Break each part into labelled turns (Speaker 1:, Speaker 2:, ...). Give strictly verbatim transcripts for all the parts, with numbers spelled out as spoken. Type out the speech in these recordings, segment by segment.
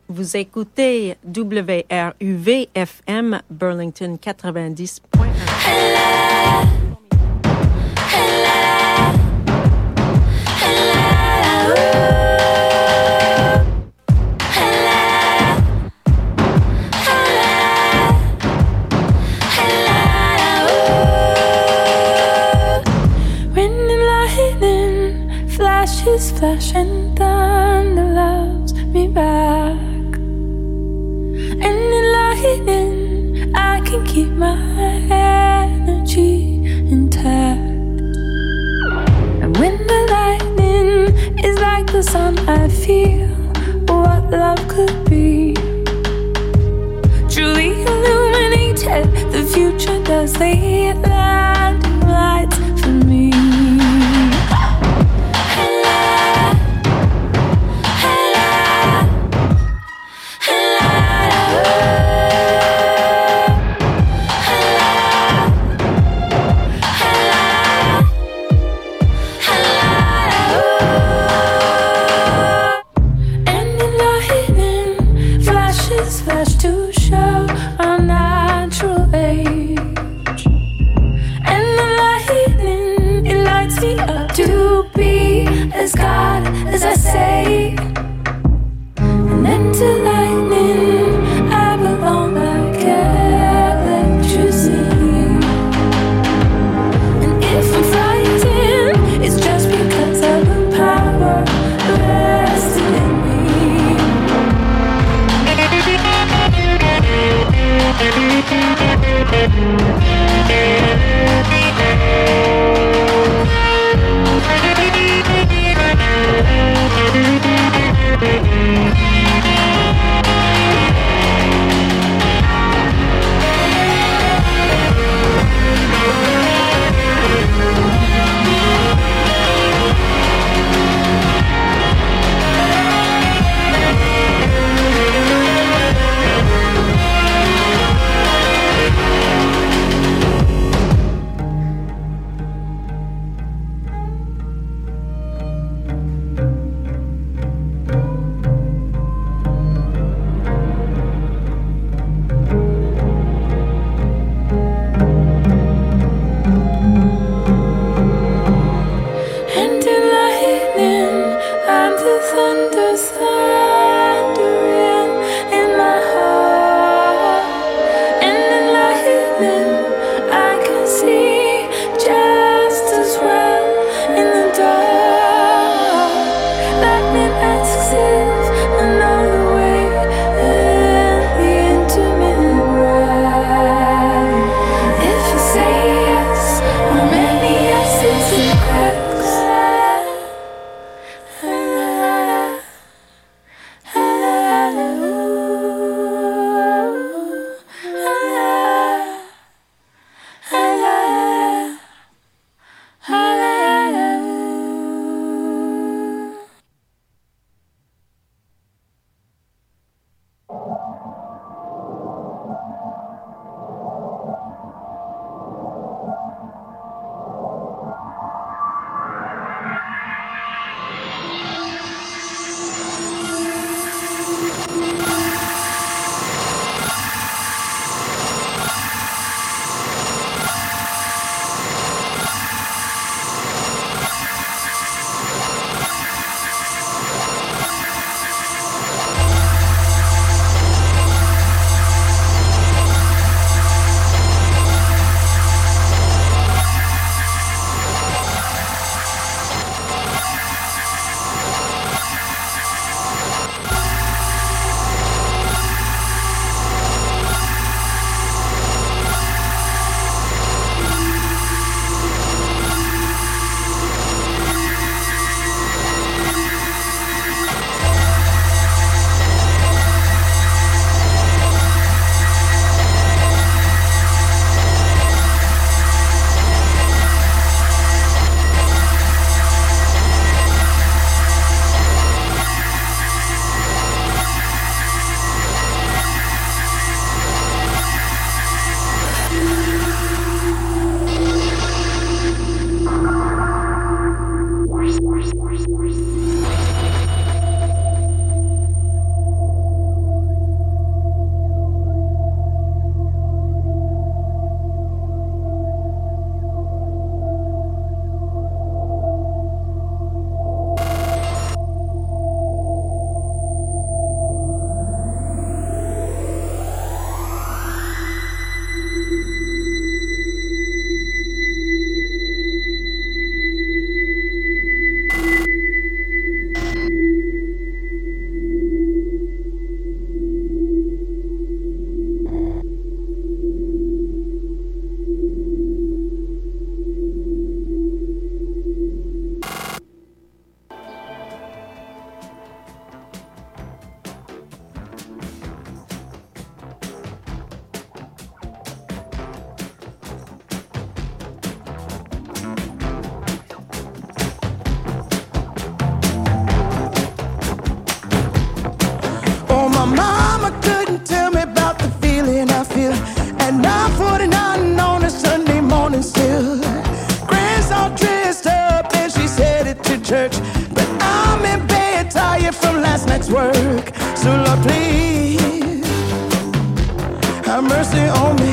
Speaker 1: Vous écoutez W R U V F M Burlington quatre-vingt-dix point un.
Speaker 2: Hello. Hello. Hello. Hello. Hello. Wind and lightning, flashes flash and thunder loves me back. And in lightning, I can keep my energy intact. And when the lightning is like the sun, I feel what love could be. Truly illuminated, the future does the landing lights for me. Flash to show our natural age. And the lightning, it lights me up to be as God as I say. And then to lightning, I belong like electricity. And if I'm frightened, it's just because of the power vested in me.
Speaker 3: tired from last night's work. So Lord, please have mercy on me.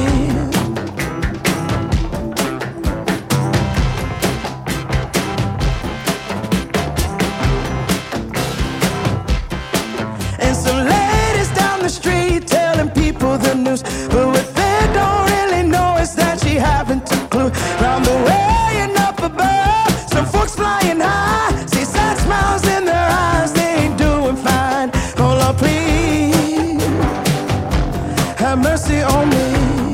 Speaker 3: And some ladies down the street telling people the news, but what they don't really know is that she haven't a clue. Round the way and up above, some folks flying high, see sad smiles in their eyes, they ain't doing fine. Oh Lord, please have mercy on me.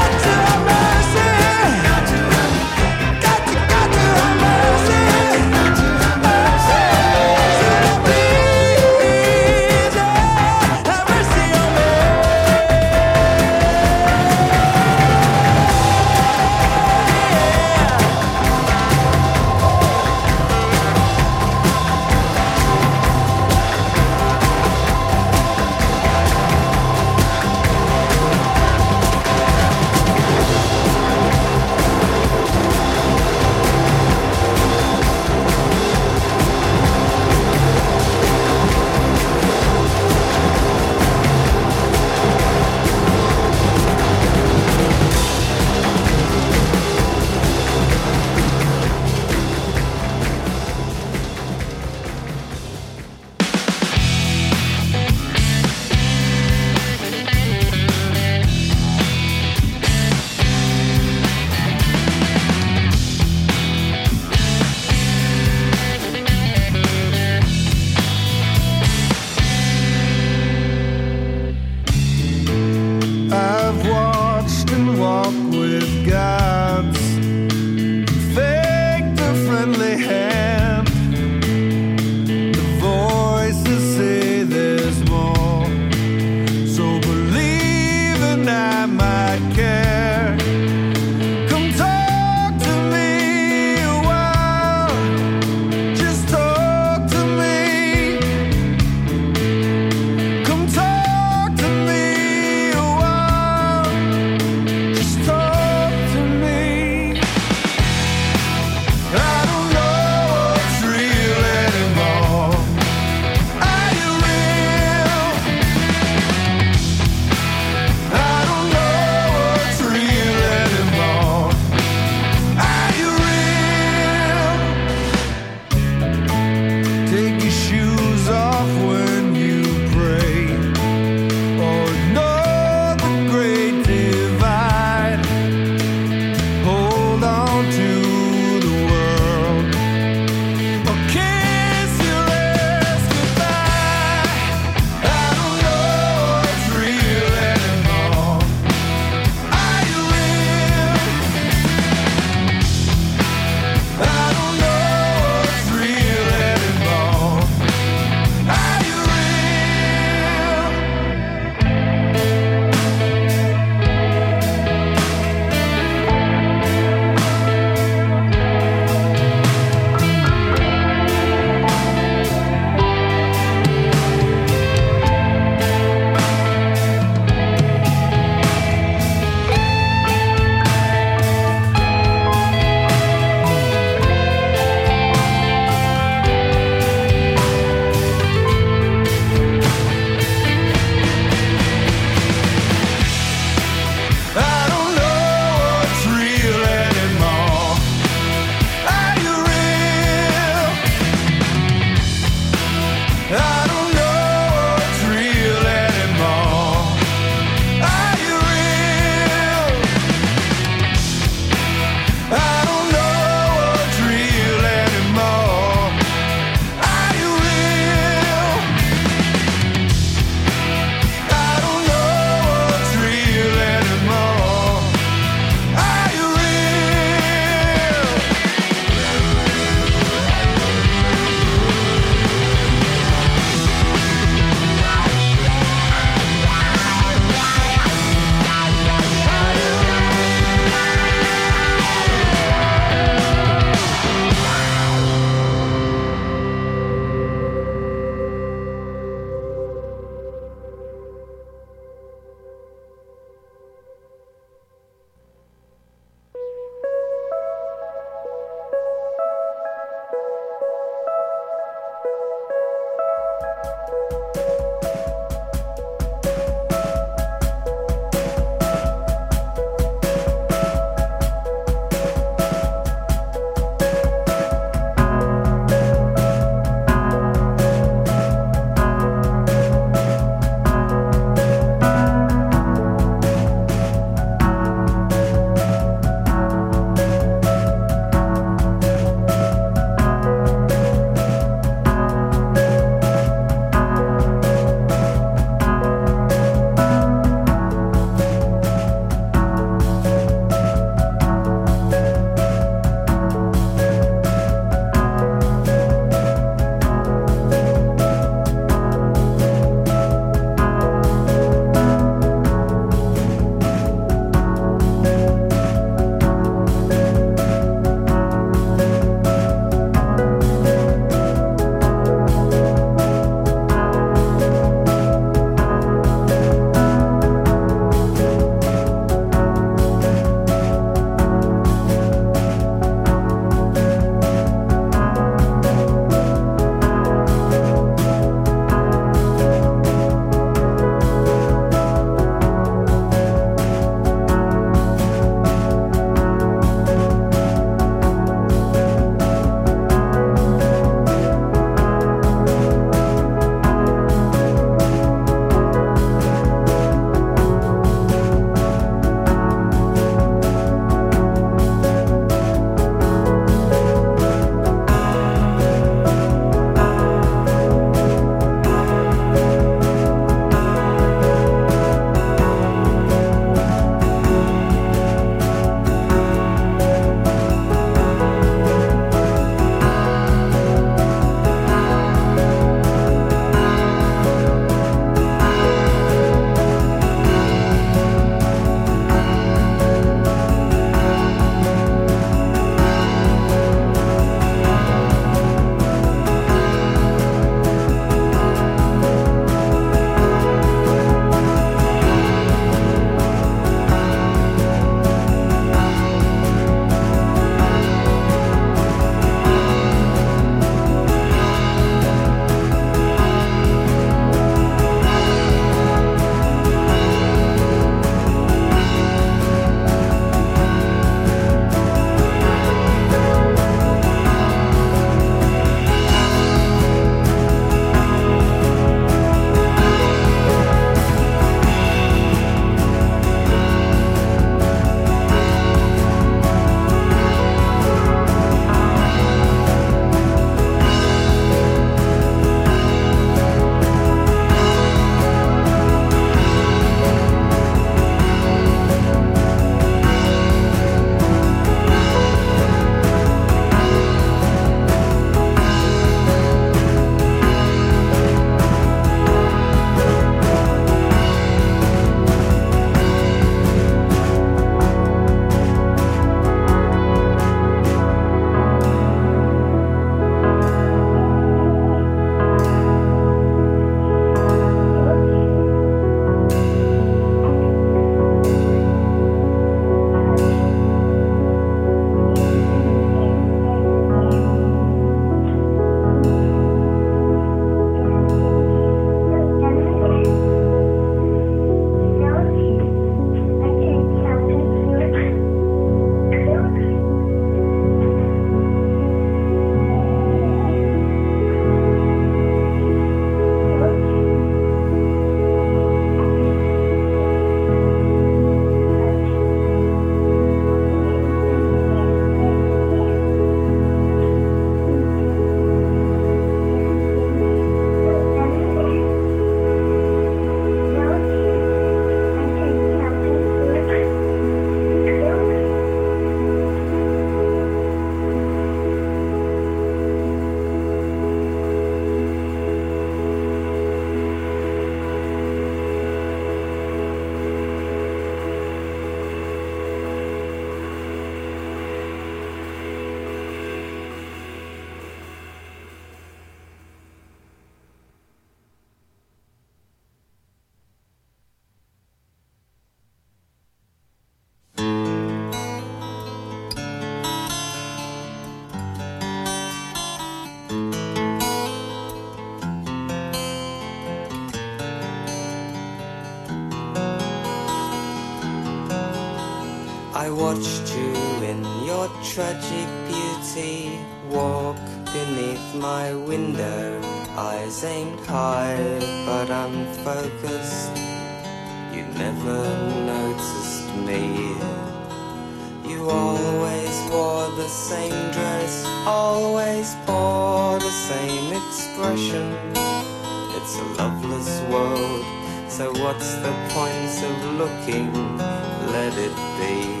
Speaker 4: I watched you in your tragic beauty walk beneath my window, eyes aimed high but unfocused. You never noticed me. You always wore the same dress, always bore the same expression. It's a loveless world, so what's the point of looking? Let it be.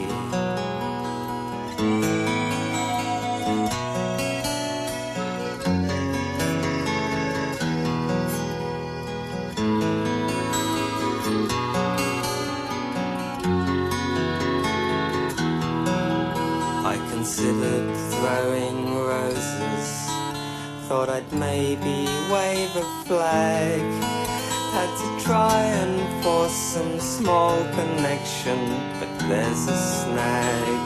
Speaker 4: Considered throwing roses, thought I'd maybe wave a flag. Had to try and force some small connection, but there's a snag.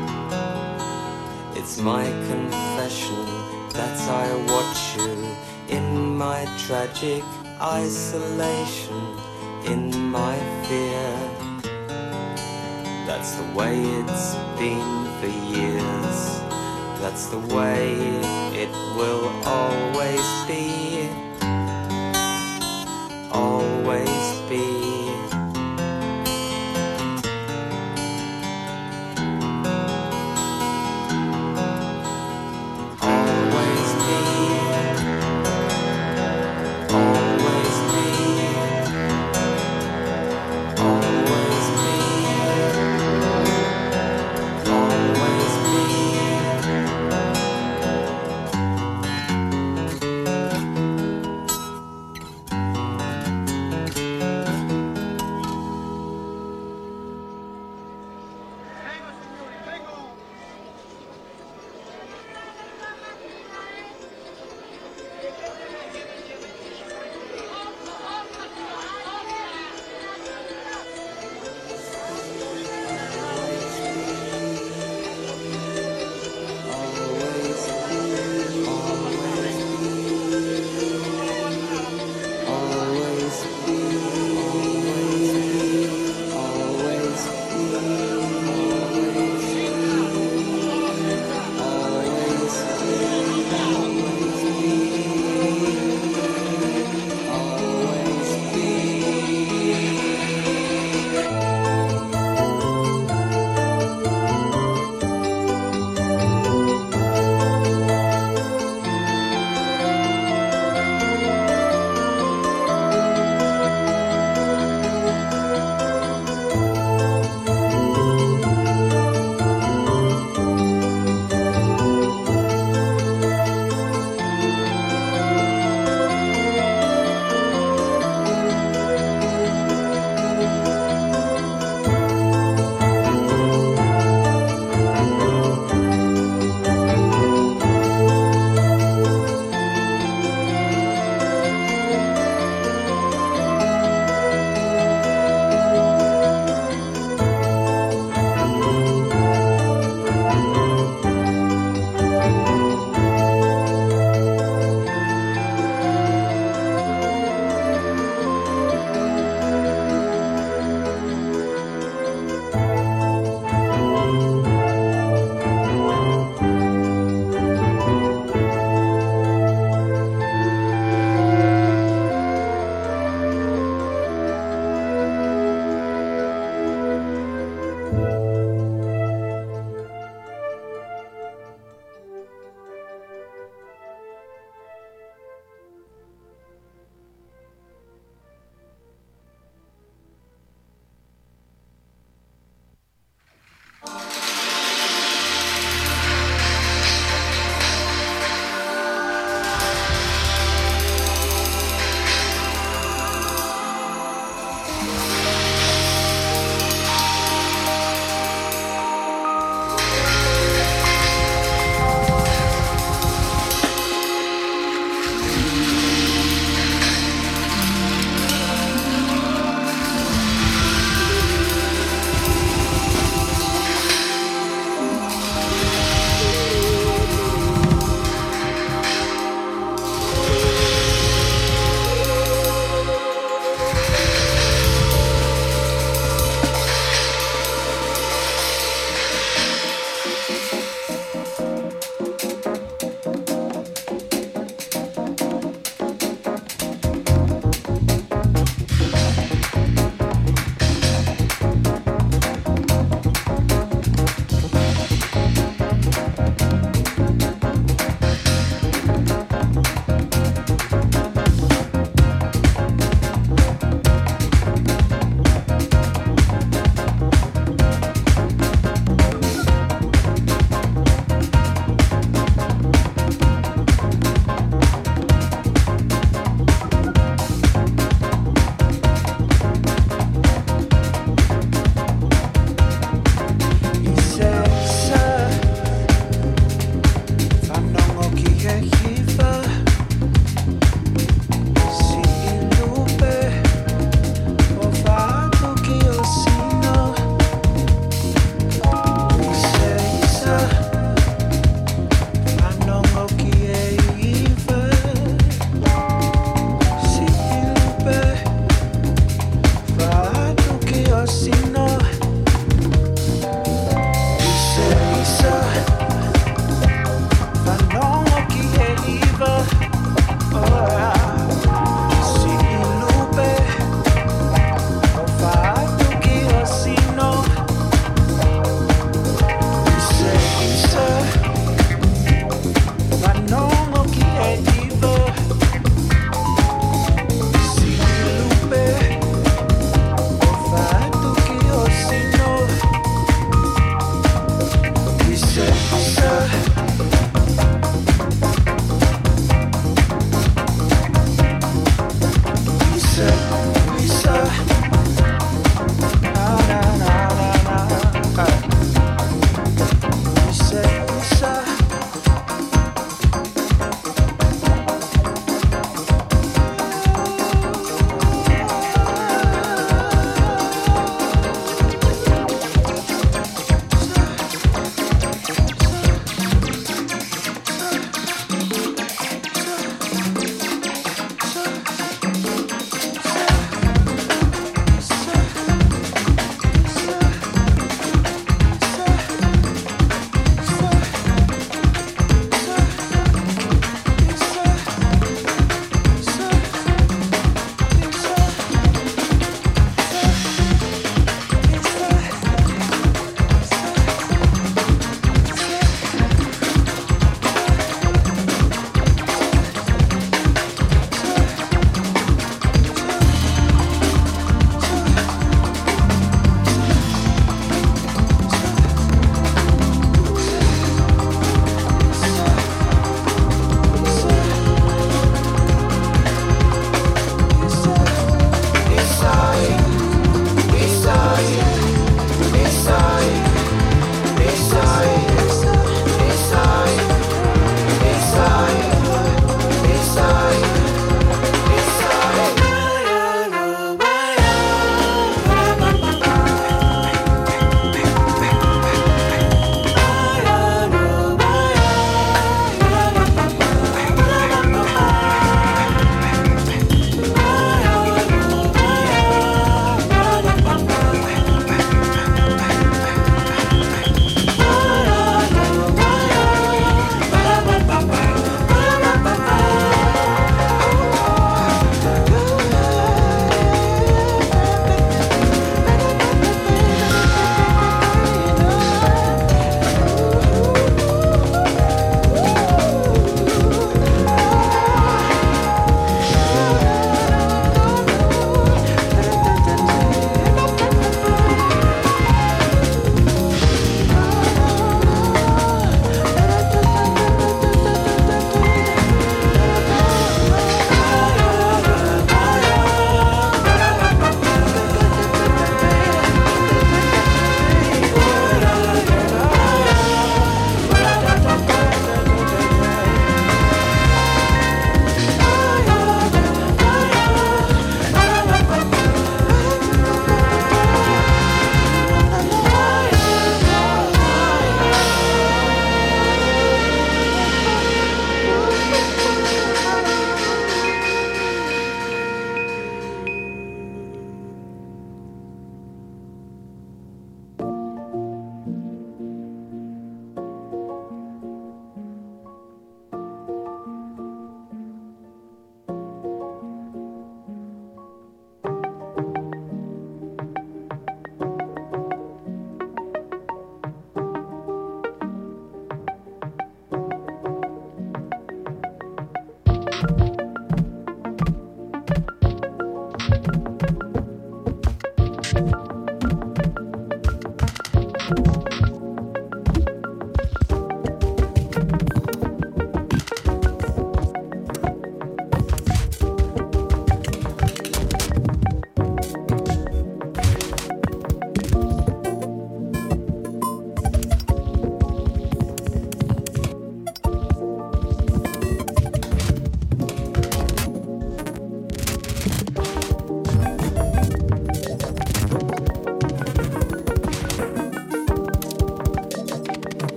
Speaker 4: It's my confession that I watch you in my tragic isolation, in my fear. That's the way it's been for years. That's the way it will always be. Always be. Always be. Always be. Always be.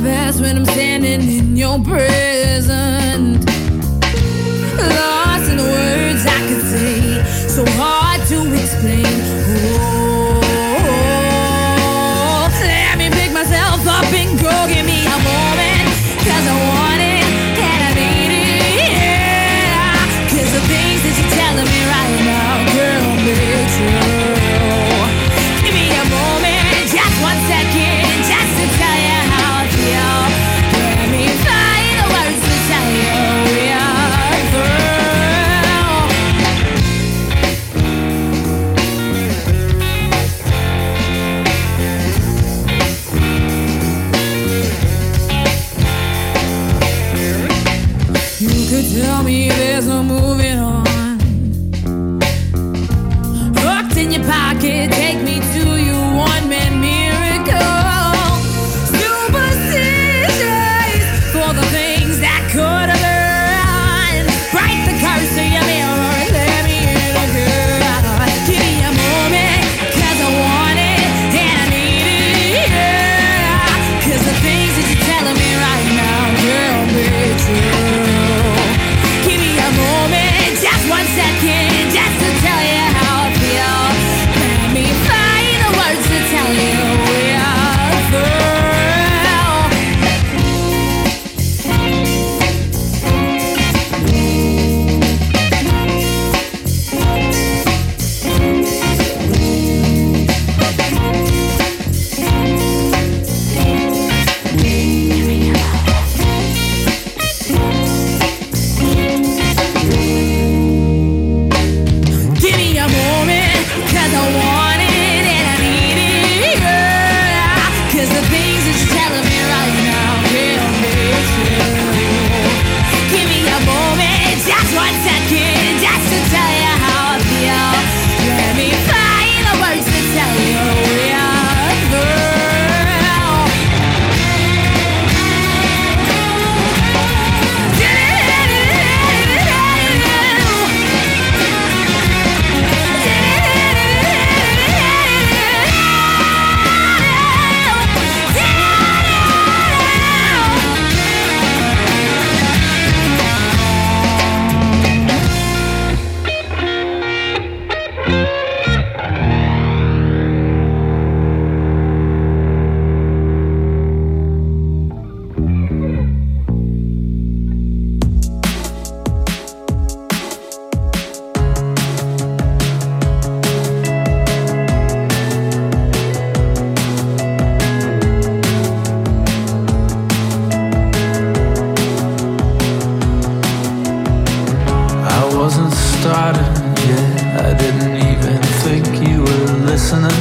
Speaker 2: best when I'm standing in your presence. Lost in the words I could say, so hard to explain. Oh, let me pick myself up and go. Give me a moment, cause I want it and I need it, yeah. Cause the things that you're telling me right now, girl, be true. Give me a moment, just one second, just to tell you how I feel. Let me find the words to tell you we are through. You could tell me there's no moving on. Hooked in your pocket, take me to you, one man miracle. Superstitious for the things that could have been. Break the curse of your mirror and let me in a girl. Give me a moment, cause I want it and I need it, yeah. Cause the things that you're telling me right now, girl, be true. Give me a moment, just one second, just to tell you how I feel. Let me find the words to tell you we are through. Give me a moment, cause I want it and I need it, yeah. Cause the things that you're telling me right now will be true. Give me a moment, just one second, just to tell you how I feel. Let me find the words to tell you we are through.
Speaker 5: I wasn't starting yet, I didn't even think you were listening.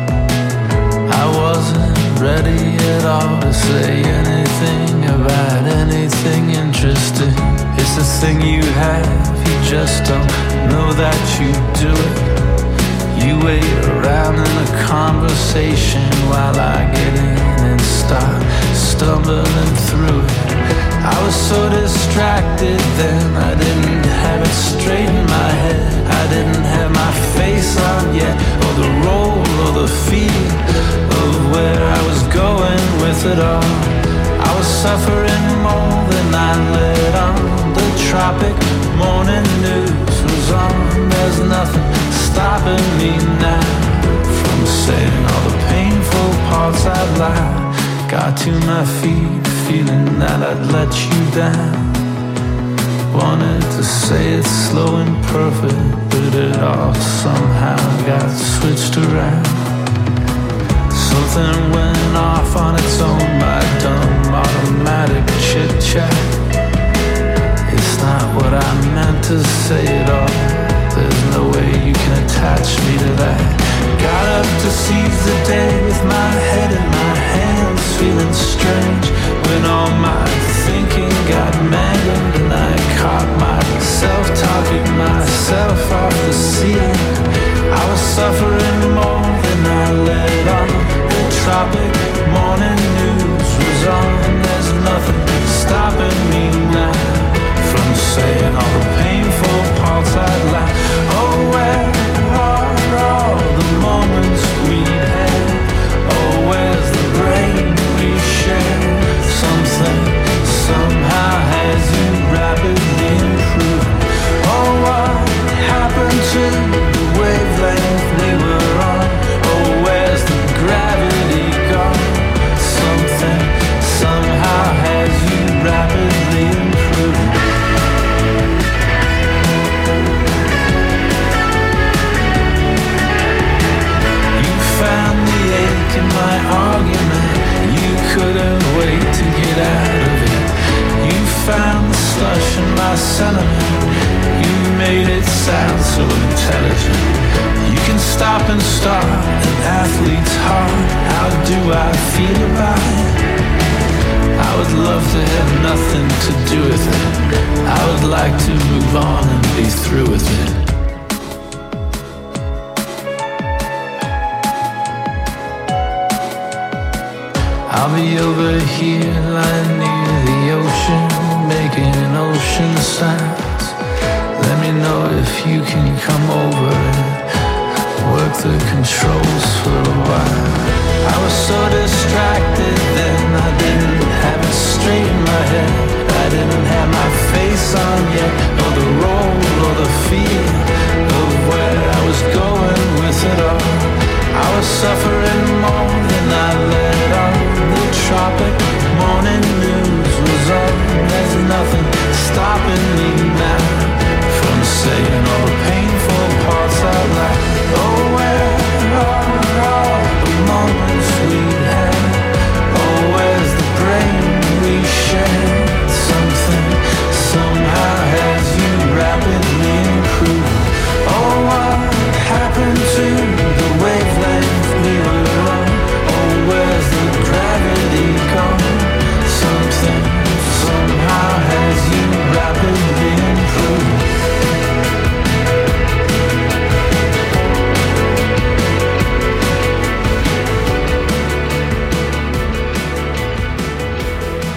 Speaker 5: I wasn't ready at all to say anything about anything interesting. It's a thing you have, you just don't know that you do it. You wait around in a conversation while I get in and start stumbling through it. I was so distracted then, I didn't have it straight in my head. I didn't have my face on yet, or the role or the feel of where I was going with it all. I was suffering more than I let on. The tropic morning news was on. There's nothing stopping me now from saying all the painful parts I'd lied. Got to my feet, feeling that I'd let you down. Wanted to say it slow and perfect, but it all somehow got switched around. Something went off on its own, my dumb automatic chit-chat. It's not what I meant to say at all. There's no way you can attach me to that. Got up to seize the day with my head in my hands, feeling strange when all my thinking got mangled and I caught myself talking myself off the ceiling. I was suffering more than I let on. The tropic morning news was on. There's nothing stopping me now from saying all the painful parts I'd like. Oh, where are all the moments we had? Oh, where's the brain we shared? out of it. You found the slush in my sentiment. You made it sound so intelligent. You can stop and start an athlete's heart. How do I feel about it? I would love to have nothing to do with it. I would like to move on and be through with it. I'll be over here lying near the ocean, making ocean sounds. Let me know if you can come over and work the controls for a while. I was so distracted then, I didn't have it straight in my head. I didn't have my face on yet, or the role or the feel of where I was going with it all. I was suffering more than I let on. The tropic morning news was on. There's nothing stopping me now from saying all the painful parts out loud. Oh,